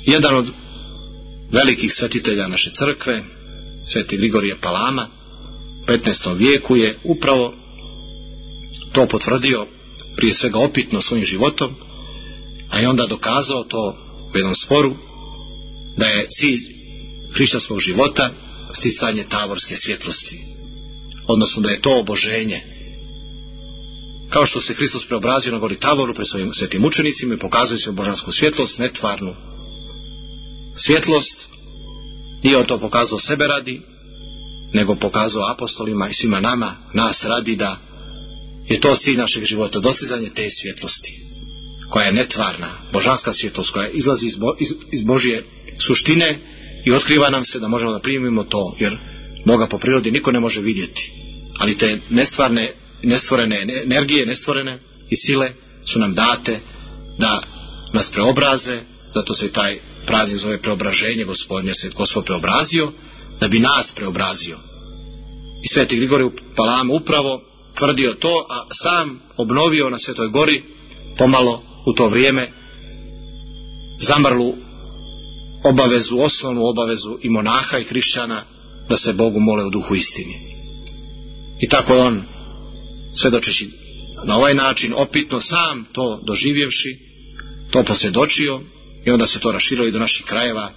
Jedan od velikih svetitelja naše crkve, sveti Grigorije Palama, u petnaestom vijeku je upravo to potvrdio, prije svega opitno svojim životom, a i onda dokazao to u jednom sporu, da je cilj hrišćanskog života sticanje tavorske svjetlosti, odnosno da je to oboženje. Kao što se Hristos preobrazio na gori Tavoru pred svojim svetim učenicima i pokazuje se božansku svjetlost, netvarnu svjetlost, nije on to pokazao sebe radi, nego pokazao apostolima i svima nama, nas radi, da je to cilj našeg života, dostizanje te svjetlosti, koja je netvarna, božanska svjetlost, koja izlazi iz, Bo, iz, iz Božje suštine i otkriva nam se da možemo da primimo to, jer Boga po prirodi niko ne može vidjeti, ali te nestvarne, nestvorene energije, nestvorene i sile su nam date da nas preobraze. Zato se taj praznik zove preobraženje Gospodnje, se Gospod preobrazio da bi nas preobrazio. I sveti Grigorije Palama upravo tvrdio to, a sam obnovio na Svetoj gori pomalo u to vrijeme zamrlu obavezu, osnovnu obavezu i monaha i hrišćana da se Bogu mole u duhu istini. I tako je on, svedočeći na ovaj način, opitno sam to doživjevši, to posvjedočio, i onda se to raširilo i do naših krajeva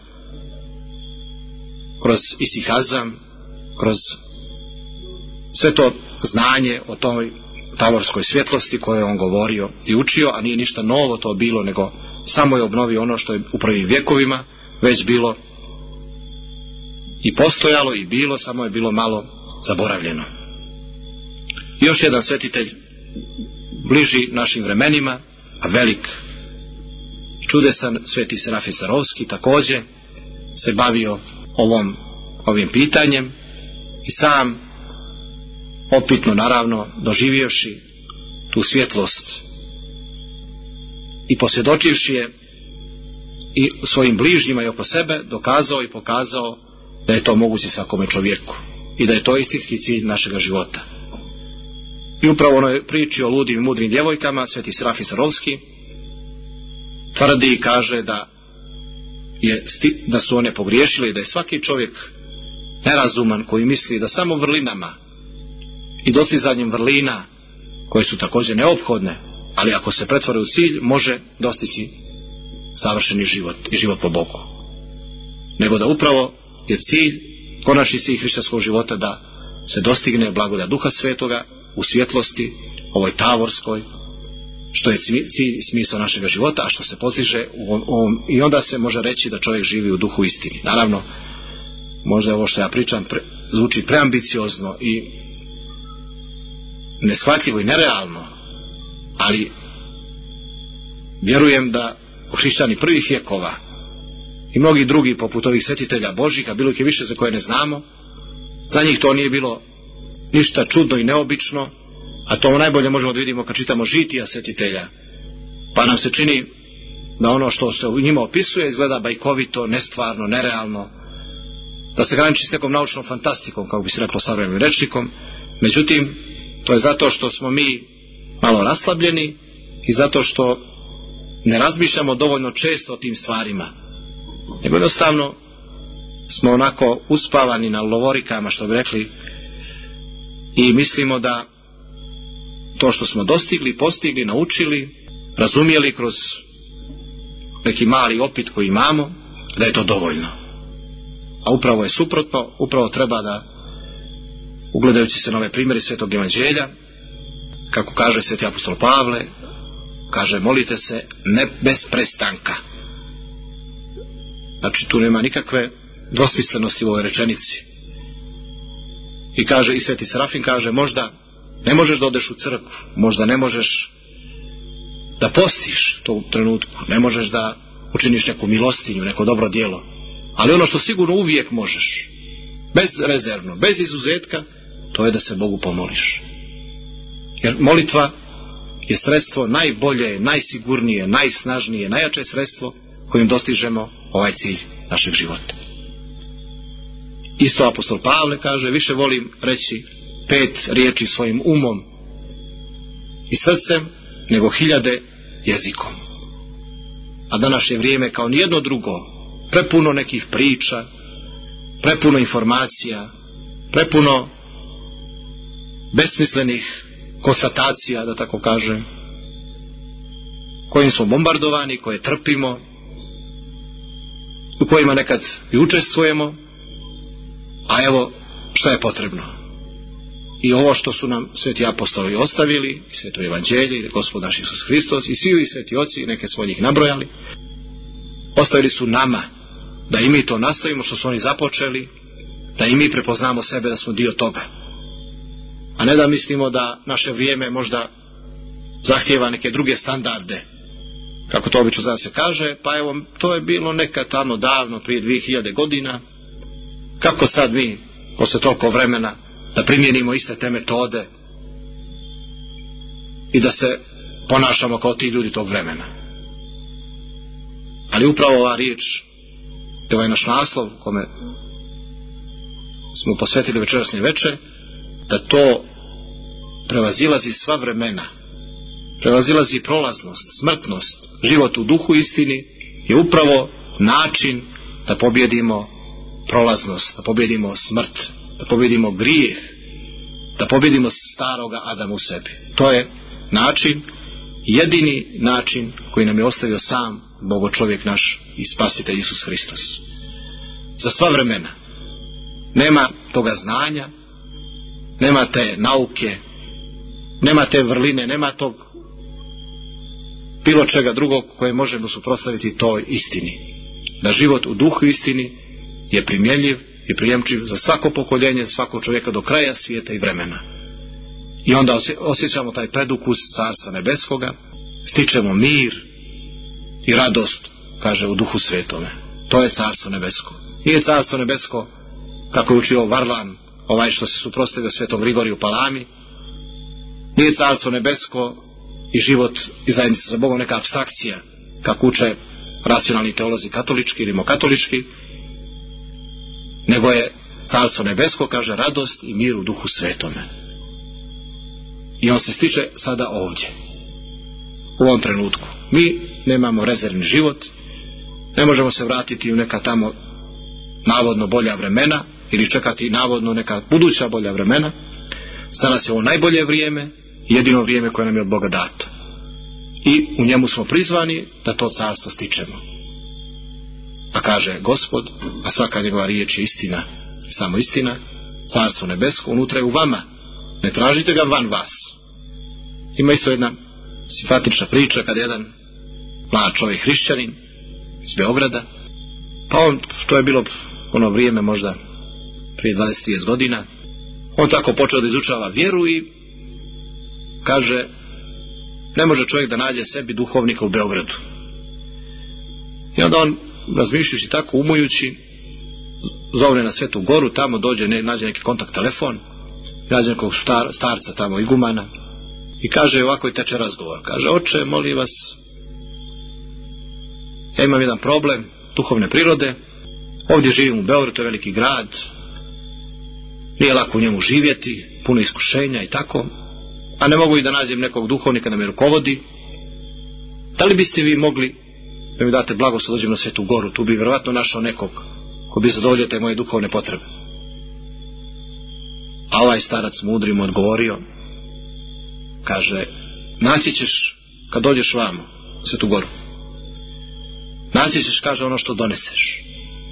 kroz isihazam, kroz sve to znanje o toj tavorskoj svjetlosti koje je on govorio i učio, a nije ništa novo to bilo, nego samo je obnovio ono što je u prvim vjekovima već bilo i postojalo i bilo, samo je bilo malo zaboravljeno. I još jedan svetitelj bliži našim vremenima, a velik, čudesan, sveti Serafim Sarovski, također se bavio ovom, ovim pitanjem i sam opitno, naravno, doživjevši tu svjetlost i posvjedočivši je i svojim bližnjima i oko sebe, dokazao i pokazao da je to moguće svakome čovjeku i da je to istinski cilj našega života. I upravo onoj priči o ludim i mudrim djevojkama sveti Serafim Sarovski tvrdi i kaže da, je, da su one pogriješile i da je svaki čovjek nerazuman koji misli da samo vrlinama i dostizanjem vrlina, koje su također neophodne, ali ako se pretvore u cilj, može dostići savršeni život i život po Bogu. Nego da upravo je cilj, konačni cilj hrišćanskog života, da se dostigne blagodat Duha Svetoga u svjetlosti ovoj tavorskoj, što je cilj i smisao našega života, a što se postiže u ovom, i onda se može reći da čovjek živi u duhu istini. Naravno, možda ovo što ja pričam pre, zvuči preambiciozno i neshvatljivo i nerealno, ali vjerujem da hrišćani prvih vjekova i mnogi drugi poput ovih svetitelja Božih, a bilo ih je više za koje ne znamo, za njih to nije bilo ništa čudno i neobično, a to najbolje možemo da vidimo kad čitamo žitija svetitelja, pa nam se čini da ono što se u njima opisuje izgleda bajkovito, nestvarno, nerealno, da se graniči s nekom naučnom fantastikom, kako bi se reklo savremenim rečnikom. Međutim, to je zato što smo mi malo raslabljeni i zato što ne razmišljamo dovoljno često o tim stvarima, nego jednostavno smo onako uspavani na lovorikama, što bi rekli, i mislimo da to što smo dostigli, postigli, naučili, razumijeli kroz neki mali opit koji imamo, da je to dovoljno. A upravo je suprotno, upravo treba da, ugledajući se na ove primjeri Svetog Evanđelja, kako kaže sveti apostol Pavle, kaže molite se ne bez prestanka. Znači tu nema nikakve dvosmislenosti u ovoj rečenici. I kaže i sveti Serafim kaže, možda ne možeš da odeš u crkvu, možda ne možeš da postiš to u trenutku, ne možeš da učiniš neku milostinju, neko dobro djelo, ali ono što sigurno uvijek možeš, bezrezervno, bez izuzetka, to je da se Bogu pomoliš. Jer molitva je sredstvo najbolje, najsigurnije, najsnažnije, najjače sredstvo kojim dostižemo ovaj cilj našeg života. Isto apostol Pavle kaže, više volim reći pet riječi svojim umom i srcem nego hiljade jezikom. A današnje vrijeme kao nijedno drugo prepuno nekih priča, prepuno informacija, prepuno besmislenih konstatacija, da tako kažem, kojim smo bombardovani, koje trpimo, u kojima nekad i učestvujemo, a evo šta je potrebno. I ovo što su nam sveti apostoli ostavili, i sveto evanđelje, i Gospod naš Isus Hristos, i svi ovi sveti oci, neke smo njih nabrojali, ostavili su nama, da i mi to nastavimo što su oni započeli, da i mi prepoznamo sebe da smo dio toga. A ne da mislimo da naše vrijeme možda zahtijeva neke druge standarde, kako to obično za se kaže, pa evo, to je bilo nekad tamo davno, prije dvije hiljade godina, kako sad mi, posle toliko vremena, da primijenimo iste te metode i da se ponašamo kao ti ljudi tog vremena. Ali upravo ova riječ, ovaj naš naslov kome smo posvetili večerasnje veče, da to prevazilazi sva vremena, prevazilazi prolaznost, smrtnost, život u duhu istini, je upravo način da pobjedimo prolaznost, da pobjedimo smrt, da pobjedimo grijeh, da pobjedimo staroga Adama u sebi. To je način, jedini način koji nam je ostavio sam Bogo čovjek naš i spasitelj Isus Hristos. Za sva vremena. Nema toga znanja, nema te nauke, nema te vrline, nema tog bilo čega drugog koje možemo suprotstaviti toj istini. Da život u duhu istini je primjenjiv i prijemčiv za svako pokoljenje, svakog čovjeka do kraja svijeta i vremena. I onda osjećamo taj predukus Carstva nebeskoga, stičemo mir i radost, kaže, u duhu svetome. To je Carstvo nebesko. Nije Carstvo nebesko, kako je učio Varlan, ovaj što se suprotstavio svetom Grigoriju Palami. Nije Carstvo nebesko i život i zajednica sa Bogom neka apstrakcija, kako uče racionalni teolozi katolički ili rimokatolički, nego je Carstvo nebesko, kaže, radost i mir u duhu svetome. I on se stiče sada ovdje, u ovom trenutku. Mi nemamo rezervni život, ne možemo se vratiti u neka tamo navodno bolja vremena ili čekati navodno neka buduća bolja vremena. Sada je ovo najbolje vrijeme, jedino vrijeme koje nam je od Boga dato. I u njemu smo prizvani da to carstvo stičemo. A kaže Gospod, a svaka njegova riječ je istina, samo istina, Carstvo nebesko unutra je u vama, ne tražite ga van vas. Ima isto jedna simpatična priča kada jedan mlad čovjek hrišćanin iz Beograda, pa on, to je bilo ono vrijeme možda prije dvadeset trideset godina, on tako počeo da izučava vjeru i kaže, ne može čovjek da nađe sebi duhovnika u Beogradu. I onda on, razmišljajući tako, umujući, zovne na Svetu Goru, tamo dođe, ne, nađe neki kontakt telefon, nađe nekog star, starca tamo, igumana, i kaže, ovako i teče razgovor. Kaže, oče, molim vas, ja imam jedan problem duhovne prirode, ovdje živim u Beogradu, to je veliki grad, nije lako u njemu živjeti, puno iskušenja i tako, a ne mogu i da nađem nekog duhovnika da me rukovodi. Da li biste vi mogli da mi date blagoslov da dođem na Svetu Goru? Tu bi vjerovatno našao nekog ko bi zadovoljio te moje duhovne potrebe. A ovaj starac mudri mu odgovorio, kaže, naći ćeš kad dođeš vamo na Svetu Goru, naći ćeš, kaže, ono što doneseš.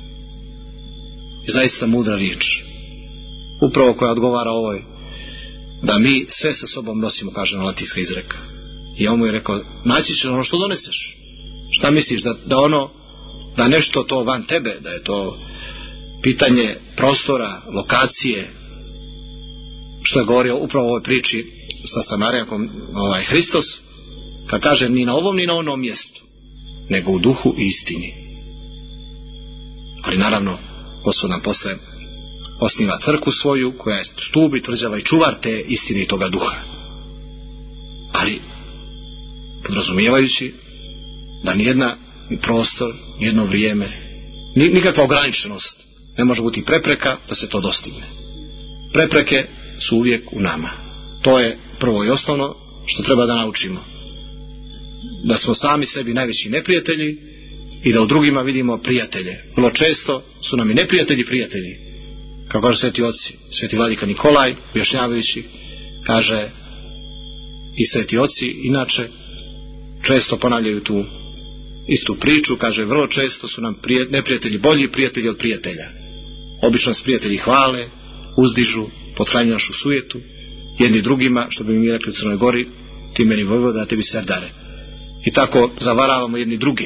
I zaista mudra riječ, upravo koja odgovara ovoj, da mi sve sa sobom nosimo, kaže na latinska izreka. I on mu je rekao, naći ćeš ono što doneseš. Šta misliš, da, da ono, da nešto to van tebe, da je to pitanje prostora, lokacije, što je govorio upravo u ovoj priči sa Samarijankom, ovaj Hristos, kad kaže, ni na ovom ni na onom mjestu, nego u duhu i istini. Ali naravno, Gospod nam posle osniva crkvu svoju, koja je stup i tvrđava i čuvar te istine i toga duha. Ali podrazumijevajući da nijedna ni prostor, nijedno vrijeme, nikakva ograničenost ne može biti prepreka da se to dostigne. Prepreke su uvijek u nama. To je prvo i osnovno što treba da naučimo. Da smo sami sebi najveći neprijatelji i da u drugima vidimo prijatelje. Vrlo često su nam i neprijatelji prijatelji. Kako kaže sveti oci, sveti vladika Nikolaj, objašnjavajući, kaže i sveti oci, inače, često ponavljaju tu istu priču, kaže vrlo često su nam prije, neprijatelji bolji prijatelji od prijatelja. Obično s prijatelji hvale, uzdižu, pothranjuju našu sujetu, jedni drugima, što bi mi rekli u Crnoj Gori, ti meni vojvoda, a tebi serdare. I tako zavaravamo jedni druge.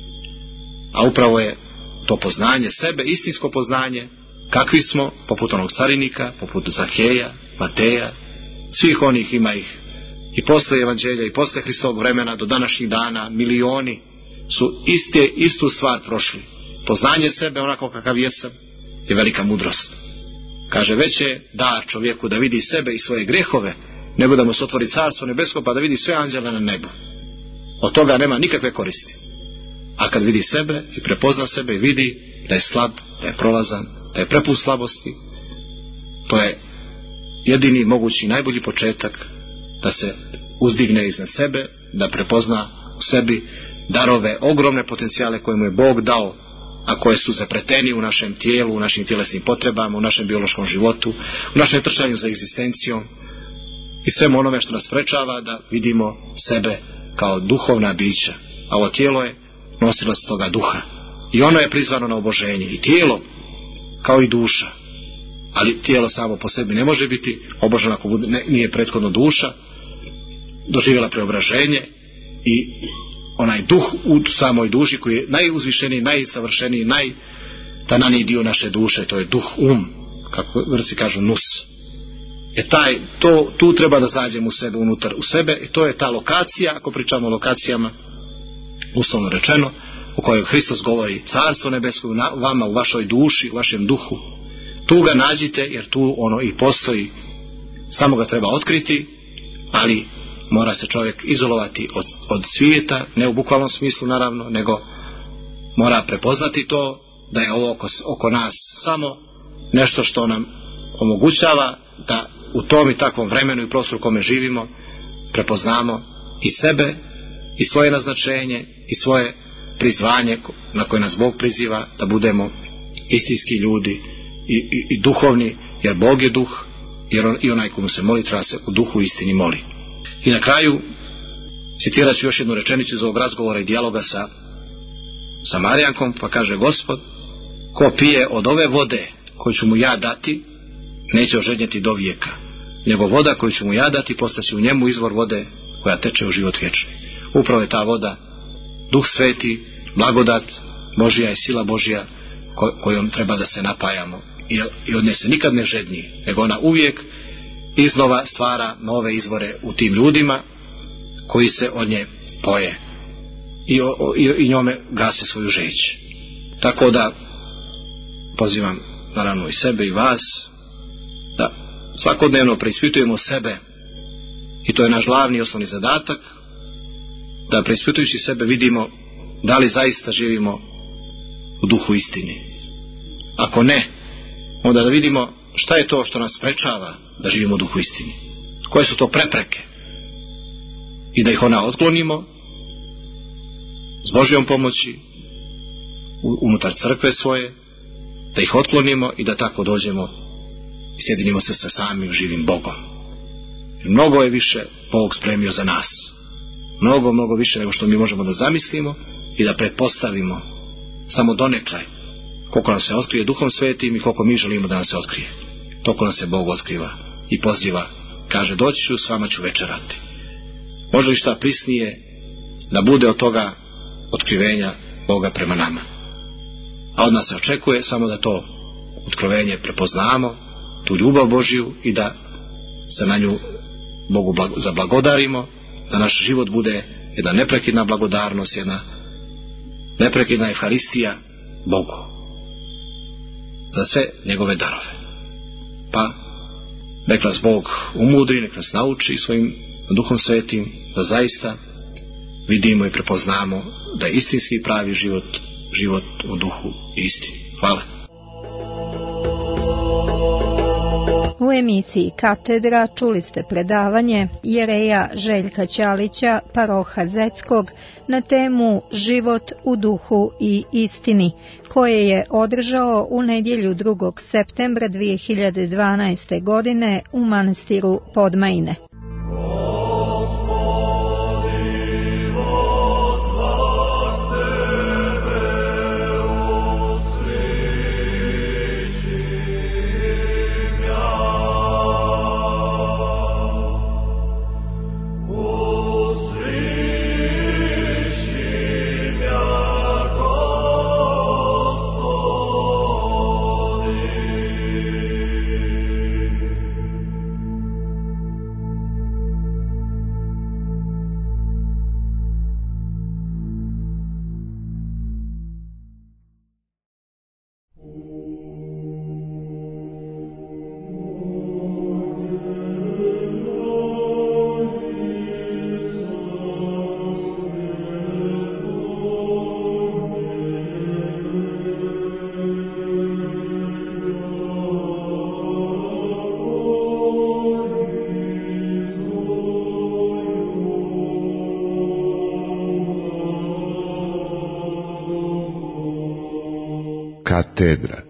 A upravo je to poznanje sebe, istinsko poznanje, kakvi smo, poput onog carinika, poput Zaheja, Mateja, svih onih, ima ih i posle evanđelja i posle Hristovog vremena do današnjih dana, milioni su iste, istu stvar prošli. Poznanje sebe onako kakav jesam je velika mudrost. Kaže, već je dar čovjeku da vidi sebe i svoje grehove, nego da mu se otvori carstvo nebesko pa da vidi sve anđele na nebu. Od toga nema nikakve koristi. A kad vidi sebe i prepozna sebe i vidi da je slab, da je prolazan, da je prepust slabosti, to je jedini mogući najbolji početak da se uzdigne iznad sebe, da prepozna u sebi darove, ogromne potencijale koje mu je Bog dao, a koje su zapreteni u našem tijelu, u našim tjelesnim potrebama, u našem biološkom životu, u našem trčanju za egzistencijom i svemu onome što nas sprečava da vidimo sebe kao duhovna bića. A ovo tijelo je nosilac toga duha i ono je prizvano na oboženje, i tijelo kao i duša. Ali tijelo samo po sebi ne može biti oboženo ako bude, ne, nije prethodno duša doživjela preobraženje i onaj duh u samoj duši koji je najuzvišeniji, najsavršeniji, najtananiji dio naše duše, to je duh, um, kako Grci kažu nus. E taj, to, tu treba da zađemo u sebe, unutar u sebe, i to je ta lokacija, ako pričamo o lokacijama, uslovno rečeno, o kojoj Hristos govori, carstvo nebesko u vama, u vašoj duši, u vašem duhu. Tu ga nađite, jer tu ono i postoji, samo ga treba otkriti, ali mora se čovjek izolovati od, od svijeta, ne u bukvalnom smislu naravno, nego mora prepoznati to da je ovo oko, oko nas samo nešto što nam omogućava da u tom i takvom vremenu i prostoru u kome živimo prepoznamo i sebe i svoje naznačenje i svoje prizvanje na koje nas Bog priziva, da budemo istinski ljudi i, i, i duhovni, jer Bog je duh, jer on, i onaj komu se moli treba se u duhu istini moli. I na kraju citirat ću još jednu rečenicu iz ovog razgovora i dijaloga sa, sa Marijankom, pa kaže Gospod, ko pije od ove vode koju ću mu ja dati, neće ožednjeti do vijeka, nego voda koju ću mu ja dati postaće u njemu izvor vode koja teče u život vječni. Upravo je ta voda Duh Sveti, blagodat Božja i sila Božja kojom treba da se napajamo, i, i od nje se nikad ne žedni, nego ona uvijek iznova stvara nove izvore u tim ljudima koji se od nje poje i, o, i, i njome gase svoju žeć. Tako da pozivam naravno i sebe i vas da svakodnevno preispitujemo sebe, i to je naš glavni i osnovni zadatak, da preispitujući sebe vidimo da li zaista živimo u duhu istini. Ako ne, onda da vidimo šta je to što nas sprečava da živimo u duhu istini, koje su to prepreke, i da ih ona otklonimo s Božjom pomoći unutar crkve svoje, da ih otklonimo i da tako dođemo i sjedinimo se sa samim živim Bogom. Jer mnogo je više Bog spremio za nas, mnogo, mnogo više nego što mi možemo da zamislimo i da pretpostavimo, samo donekle, koliko nam se otkrije Duhom Svetim i koliko mi želimo da nam se otkrije. Toliko nam se Bog otkriva i poziva, kaže, doći ću, s vama ću večerati. Može li šta prisnije da bude od toga otkrivenja Boga prema nama? A od nas se očekuje samo da to otkrivenje prepoznamo, tu ljubav Božju, i da se na nju Bogu zablagodarimo, da naš život bude jedna neprekidna blagodarnost, jedna neprekidna evharistija Bogu za sve njegove darove. Pa nek nas Bog umudri, nek nas nauči svojim Duhom Svetim da zaista vidimo i prepoznamo da je istinski i pravi život život u duhu i istini. Hvala. U emisiji Katedra čuli ste predavanje jereja Željka Ćalića, paroha Zeckog, na temu Život u duhu i istini, koje je održao u nedjelju drugog septembra dvije hiljade dvanaeste. godine u manastiru Podmajine. Katedra.